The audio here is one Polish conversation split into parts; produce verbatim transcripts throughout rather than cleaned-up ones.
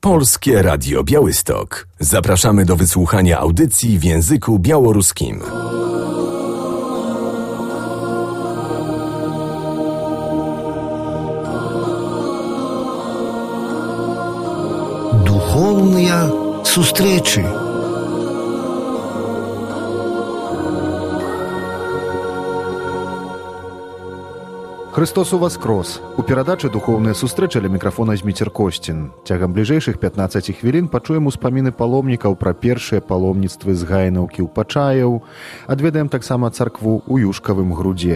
Polskie Radio Białystok. Zapraszamy do wysłuchania audycji w języku białoruskim. Духовные встречи. Христос воскрос! У перадачы «Духовныя сустрэчы» ля мікрафона Зміцер Косцін. Цягам бліжэйшых пятнаццаці хвілін пачуем успаміны паломнікаў пра першыя паломніцтвы з Гайнаўкі ў Пачаеў, адведаем таксама царкву ў Юшкавым грудзе.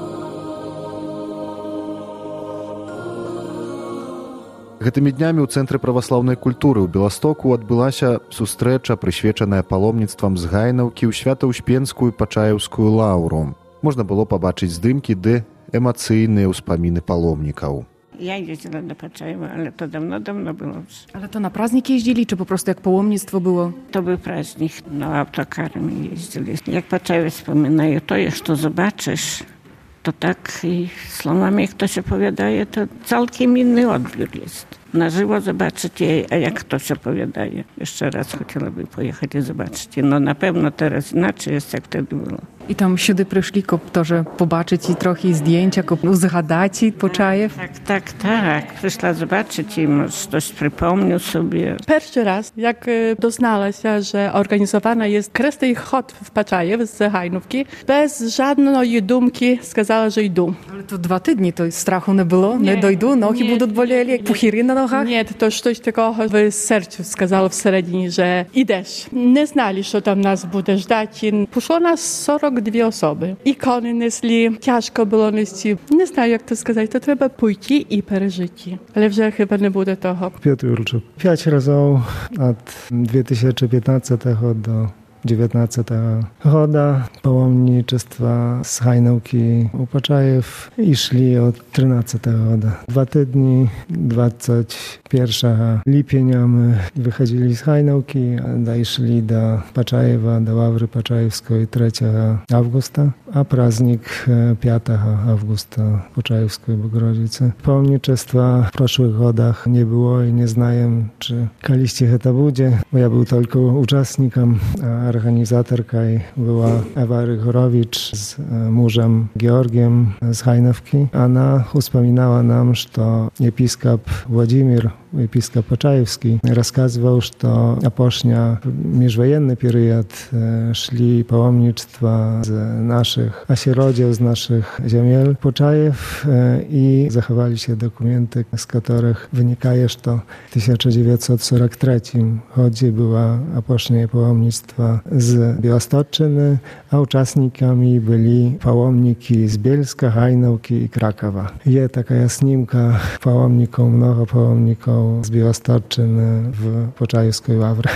Гэтымі днямі ў Цэнтры праваслаўнай культуры ў Беластоку адбылася сустрэча, прысвечаная паломніцтвам з Гайнаўкі ў Свята-Успенскую Пачаеўскую лаўру. Можна было пабачыць здымкі, ды эмацыйныя ўспаміны паломнікаў. Ja jeździła do Paczajewa, ale to dawno, dawno było już. Ale to na праздники jeździli, czy po prostu jak pałomnictwo było? To był праздник, no autokarami jeździli. Jak Paczajew wspominają, to jest, to zobaczysz, to tak i słowami, jak to się powiadaje, to całkiem inny odbiór jest. Na żywo zobaczyć, a jak to się powiadaje. Jeszcze raz chciałabym pojechać i zobaczyć. No na pewno teraz inaczej jest, jak wtedy było. I tam сюди прийшли, коб тоже побачити і трохи здjęcia, коб згадати Почаєв. Tak, tak, tak. Przyszła zobaczyć i może coś przypomniał sobie. Перший раз, як дозналася, що організована є крестний ход в Почаєв з Гайнówki, без жодної думки сказала, що йду. Але то два тижні, то страху не було, не дойду, ноги будуть боліли, як пухіри на ногах. Ні, то щось такого в серцю сказала всередині, що йдеш. Не знали, що там нас буде ждати. Пішло нас сорок дві особи. Ікони несли, тяжко було нести. Не знаю, як це сказати, то треба пойти і пережити. Але вже хіба не буде того. Piotr Jurczuk. Pięć razy od dwa tysiące piętnastego do dziewiętnastego года паломничества z Hajnówki u Paczajew i szli od trzynastego года. Dwa tygodnie, dwudziestego pierwszego lipca my wychodzili z Hajnówki, a szli do Paczajewa, do Ławry Paczajewskiej trzeciego августа, a праздник piątego августа Paczajewskiej Bogorodicy. Pałomnictwa w przeszłych godach nie było i nie znaję, czy kaliście to będzie, bo ja był tylko uczestnikiem, a organizatorką była Ewa Rychorowicz z mężem Georgiem z Hajnówki. Ona wspominała nam, że episkop Władimir, episkop Paczajewski, rozkazywał, że aposznia międzywojenny period szli pałomnictwa z naszych asierodział, z naszych ziemiel Paczajew i zachowali się dokumenty, z których wynika, że w tysiąc dziewięćset czterdziestym trzecim chodzie była aposznia pałomnictwa z Białostocczyny, a uczestnikami byli pałomniki z Bielska, Hajnówki i Krakowa. Jest taka snimka pałomników, mnogo pałomników z Białostocczyny w Paczajewskiej Ławrze.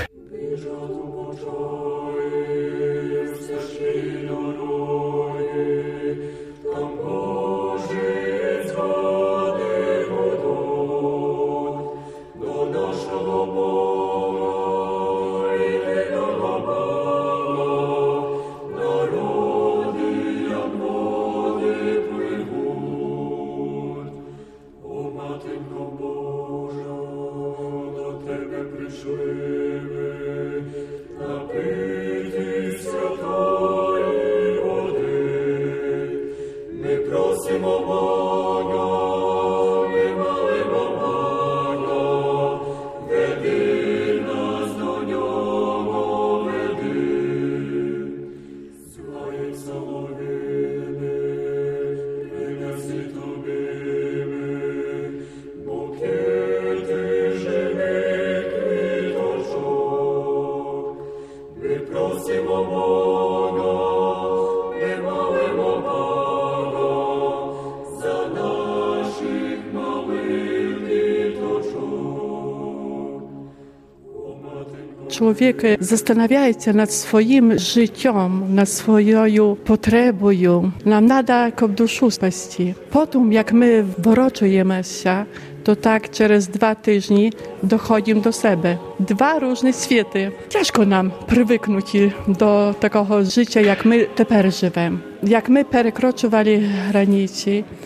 Człowiek zastanawia się nad swoim życiem, nad swoją potrzebą. Nam nada kop duszu spasti. Potem, jak my woroczujemy się, to tak przez dwa tygodnie dochodzimy do siebie. Dwa różne światy. Ciężko nam przywyknąć do takiego życia, jak my teraz żyjemy. Jak my przekroczywali granice,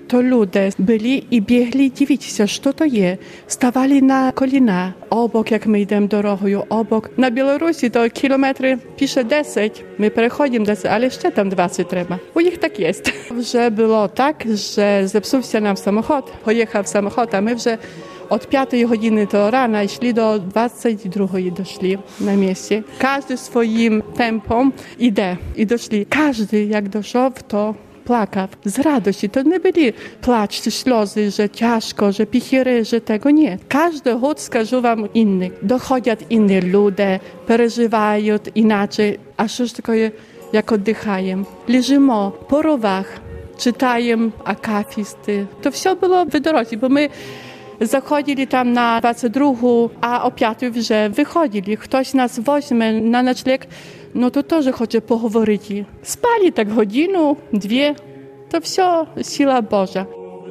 to ludzie byli i biegli dziwić się, co to jest. Stawali na kolina. Obok, jak my idziemy drogą, obok. Na Białorusi to kilometry pisze dziesięć. My przechodzimy dziesięć, ale jeszcze tam dwadzieścia trzeba. U nich tak jest. Że było tak, że zepsuł się nam samochód, pojechał samochód, a my вже od piątej godziny do rana szli do dwudziestej drugiej doszli na mieście. Każdy swoim tempem idzie i doszli. Każdy jak doszedł, to płakał z radości. To nie byli płacz czy ślozy, że ciężko, że pichery, że tego nie. Każdy chód skażu wam inny. Dochodzą inni ludzie, przeżywają inaczej, a cóż tylko jak oddychają. Leżymy po rowach, czytają akafisty. To wszystko było w drodze, bo my zachodzili tam na dwudziestą drugą, a o piątej już wychodzili. Ktoś nas weźmie na nocleg, no to też chce poговорить. Spali tak godzinę, dwie. To wszystko siła Boża.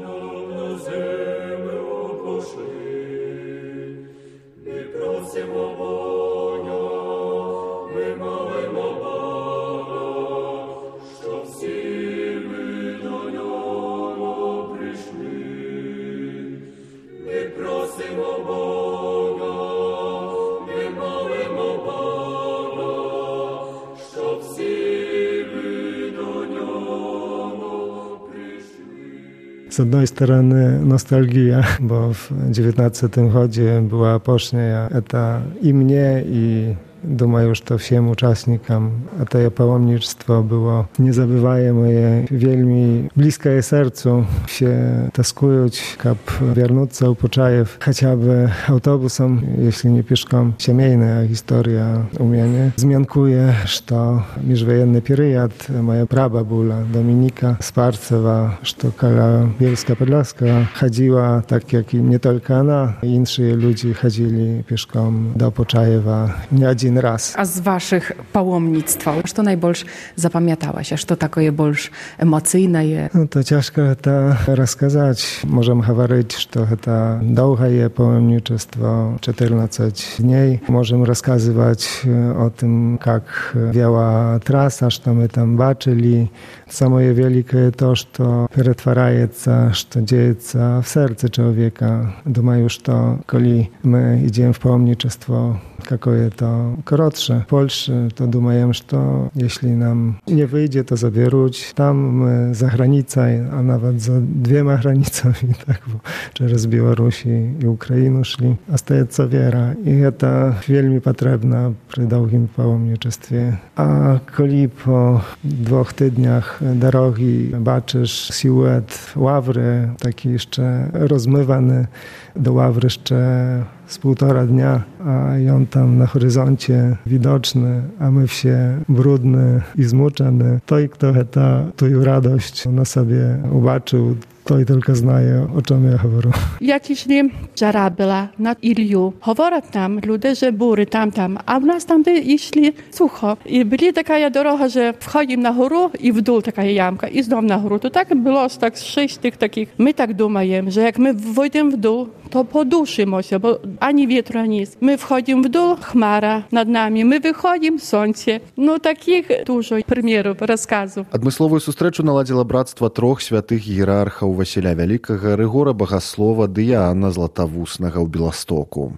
Z jednej strony nostalgia, bo w dziewiętnastym chodzie była posznia eta i mnie, i думаю, что всем участникам это паломничество było niezabywajemое, wielmi bliskie sercu. Się taskują, kab wiernuться u Почаев хотя бы autobusem, jeśli nie pieszką. Семейная historia u mnie zmiankuje, что межвоенный период моя прабабуля Dominika Sparcewa, что кола Bielska-Podlaska chodziła tak jak i nie tylko ona, inni ludzie chodzili pieszką do Почаева nie один raz. A z waszych pałomnictwa, co najbardziej zapamiętałaś? A co takie bardziej emocjonalne? No to ciężko to rozkazać. Możemy mówić, że to długie pałomnictwo, czternaście dni. Możemy rozkazywać o tym, jak wiała trasa, co my tam baczyli. Самое великое то, что перетворяется, что деется в сердце человека. Думаю, что коли мы идем в паломничество какое-то коротше в Польше, то думаем, что если нам не выйдет, то заберут. Там мы за границей, а nawet за двумя границами, так, через Беларусь и Украину шли, остается вера. И это вельми потребно при долгим паломничестве. А коли по двух tygodniach drogi baczysz siluet ławry, taki jeszcze rozmywany do ławry jeszcze z półtora dnia, a i on tam na horyzoncie widoczny, a my wsie brudny i zmuczony. To i kto ta tu radość na sobie ubaczył, to i tylko znaje, o czym ja mówię. Jak szli, żara była nad Iliu. Mówią tam ludzie, że bury tam, tam, a u nas tam szli sucho. I byli taka droga, że wchodzimy na górę i w dół taka jamka i znowu na górę. To tak było z tak sześć tych takich. My tak думаем, że jak my wejdziemy w dół, to poduszymy się, bo ani wiatru, ani nic. My wchodzimy w dół, chmara nad nami, my wychodzimy, słońce. No takich dużo przykładów, rozkazów. Адмысловую сустрэчу наладзіла брацтва трох святых іерархаў Васіля Вялікага, Рыгора Багаслова ды Іанна Златавуснага ў Беластоку.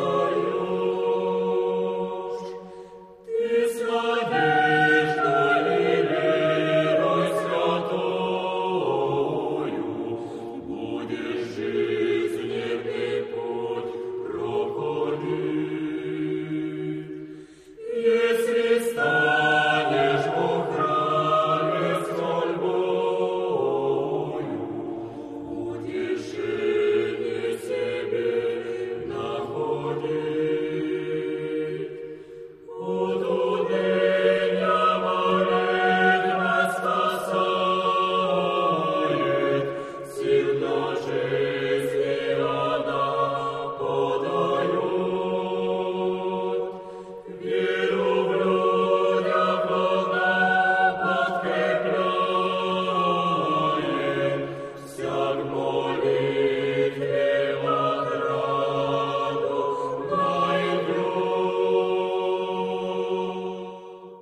Ty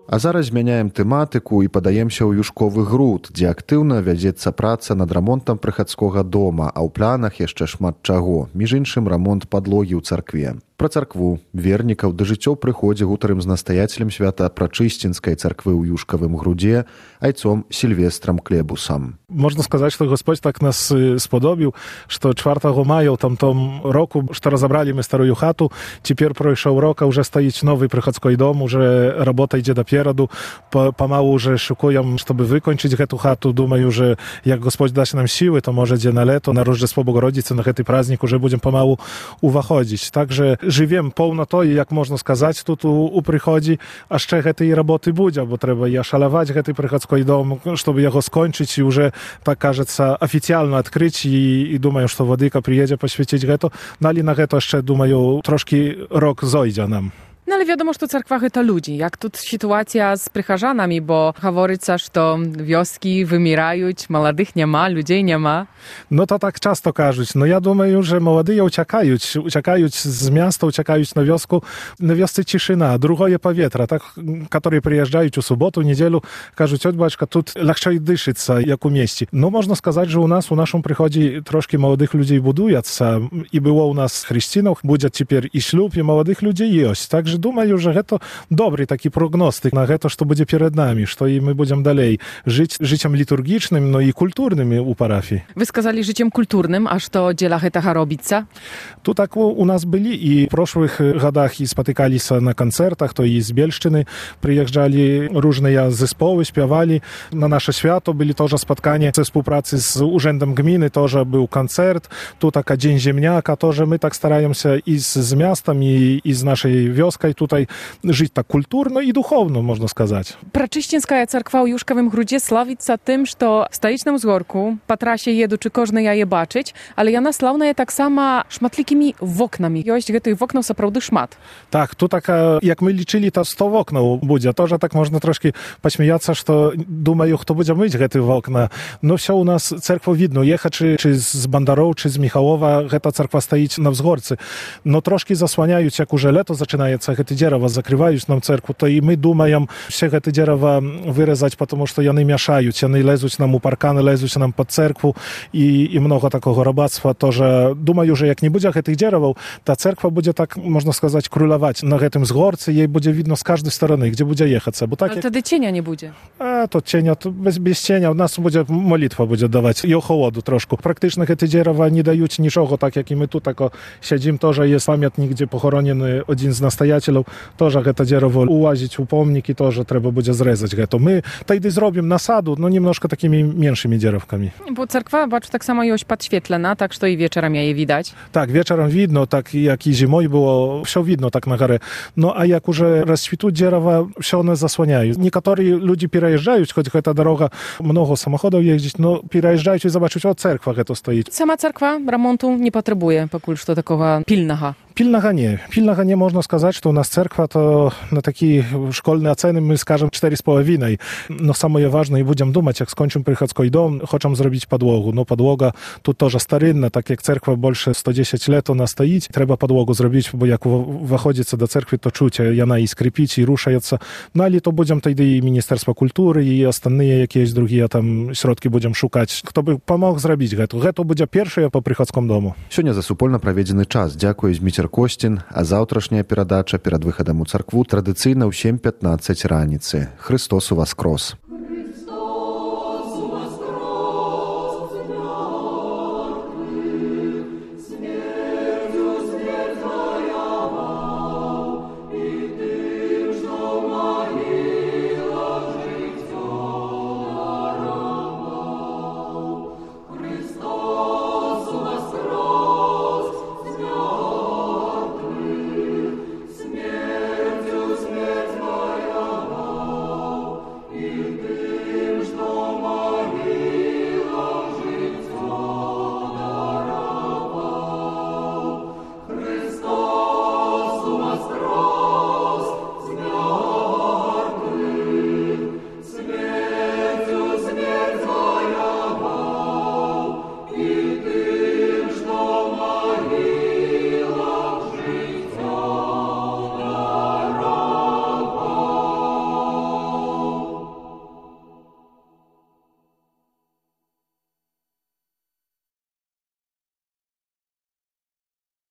А зараз змяняем тэматыку і падаемся ў Юшковы груд, дзе актыўна вядзецца праца над рамонтам прыхадскога дома, а ў планах яшчэ шмат чаго, між іншым рамонт падлогі ў царкве. Пра царкву, вернікаў да жыццё прыходзе гутарым з настаяцелем Свята-Прачысцінскай царквы ў Юшкавым грудзе, айцом Сільвестрам Клебусам. Можна сказаць, што Господь так нас сподобіў, што чвартага мая ў тамтом року, што разабралі мы старую хату, цяпер пройшоў рок, а ўжо стаіць новы прыхадской дом, уже работа ідзе напераду, памалу уже шукуем, чтобы выкончыць гэту хату. Думаю, že jak Господь дасть нам сілы, то може дзе на лето, на Рождество Богородицы, на гэты праздник уже будем памалу уваходзіць. Takže живем паўнатой, як можна сказаць, тут у, у прыходзе, а ще гэтай работы будзе, бо трэба і ашалаваць гэты прыхадской дом, чтобы яго скончыць і уже, так кажется, официально открыть, и, и думаю, что Владыка приедзе посвятить гэта. Нали на гэта ще, думаю, трошки рок зойдзе нам. No ale wiadomo, że cerkwa to ludzi. Jak tu sytuacja z przycharzanami, bo говорится, że wioski wymierają, młodych nie ma, ludzi nie ma. No to tak często кажуть. No ja думаю, że młodzi uciekają, uciekają z miasta, uciekają na wiosku. Na wiosce ciszyna, drugie powietrze, tak, które przyjeżdżają w sobotę, niedzielę, кажуть, oj baczka, tu lepiej dyszyться, jak u mieści. No można сказать, że u nas, u naszym przychodzi troszkę młodych ludzi budujаться. I było u nas chrześcijanów, będzie teraz i ślub, i młodych ludzi jest. Także думаю, że to dobry taki prognostyk na to, co będzie przed nami, że i my będziemy dalej żyć życiem liturgicznym, no i kulturnym u parafii. Wy skazali życiem kulturnym, aż to dziela heta robica? Tu tak u, u nas byli i w przeszłych latach i spotykali się na koncertach, to i z Bielszczyny przyjeżdżali różne zespoły, śpiewali. Na nasze święto byli też spotkania ze współpracy z Urzędem Gminy, też był koncert. Tu taka Dzień Ziemniaka, to, że my tak starają się i z, z miastem, i, i z naszej wioski tutaj żyć tak kulturno i duchowno, można сказать. Praczyścińska cerkwa u Juszkowym Grudzie sławica tym, że w stołecznym zgorku po trasie jedu, czy kożne ja je baczyć, ale jana sławna jest tak sama szmatlikimi oknami. Jest tych oknów naprawdę szmat. Tak, tu taka, jak my liczyli, to sto oknów będzie. To, że tak można troszkę pośmiejać, że думаю, kto będzie myć te okna. No wsio u nas cerkwo widno. Jechać czy, czy z Bandarów, czy z Michałowa, ta cerkwa stoić na wzgórce. No troszkę zasłaniają, jak już leto zaczynaється, te dzierowa zakrywają nam cerkwu, to i my думаем все te dzierowa wyrezać, потому что яны mieszają, яны lezуть nam u parkany, lezуть nam pod cerkwu i, i mnogo takiego robactwa, to, że думаю, że jak nie będzie tych dzierował, ta cerkwa będzie tak, można сказать, królować na tym zgorce, jej będzie widno z każdej strony, gdzie będzie jechać. Bo tak ale jak... wtedy cienia nie będzie. A, to cienia, to bez, bez cienia, u nas będzie molitwa będzie dawać i ochołodu troszkę. Praktycznie te dzierowa nie dają niczego, tak jak i my tu tako siedzimy, to, że jest pamiętnik, gdzie pochoroniony один z nastojacielów, to, że to dzierowo ułazić u pomniki, to, że trzeba będzie zrezać to. My wtedy zrobimy nasadu, no niemnożko takimi mniejszymi dzierowkami. Bo cerkwa, bacz, tak samo jest podświetlona, tak, że to i wieczorem je widać. Tak, wieczorem widno, tak jak i zimoj było, wszystko widno tak na górę. No a jak już rozświtu dzierowa, wszystko one zasłaniają. Niektórzy ludzie przyjeżdżają, choć ta droga, mnogo samochodów jeździć, no przyjeżdżają i zobaczyć, o cerkwa to stoi. Sama cerkwa remontu nie potrzebuje, pokul że takiego pilnego. Pilnego nie. Pilnego nie można сказать, że u nas cerkwa to na taki szkolne oceny my skażemy cztery z połowiną. No samo je ważne i będziemy думać, jak skończymy przychodzki dom, chcemy zrobić podłogę. No podłoga tu też starynna, tak jak cerkwa больше sto dziesięć lat ona stoi, trzeba podłogę zrobić, bo jak wychodzicie do cerkwi, to czucie, jana i skrypić i ruszaється. No ale to będziemy wtedy i Ministerstwo Kultury i ostatnie jakieś drugie tam środki będziemy szukać, kto by pomógł zrobić to. To będzie pierwsze po przychodzkim domu. Сёння за супольна праведзены час. Дзякуе Зміцер Косцін, а заўтрашняя перадача перад выхадам у царкву традыцыйна ў сем пятнаццаць раніцы. Христос у Воскрос!